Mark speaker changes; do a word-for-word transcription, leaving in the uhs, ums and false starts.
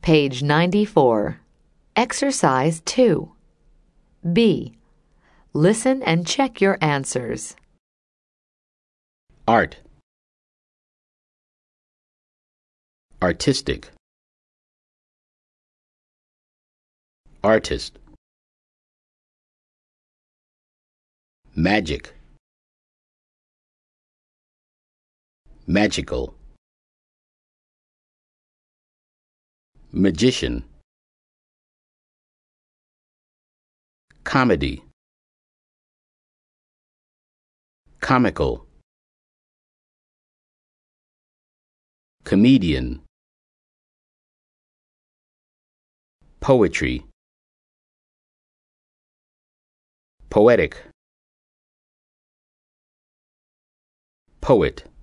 Speaker 1: Page ninety-four. Exercise two. B. Listen and check your answers.
Speaker 2: Art. Artistic. Artist. Magic. Magical. Magician. Comedy. Comical. Comedian. Poetry. Poetic. Poet.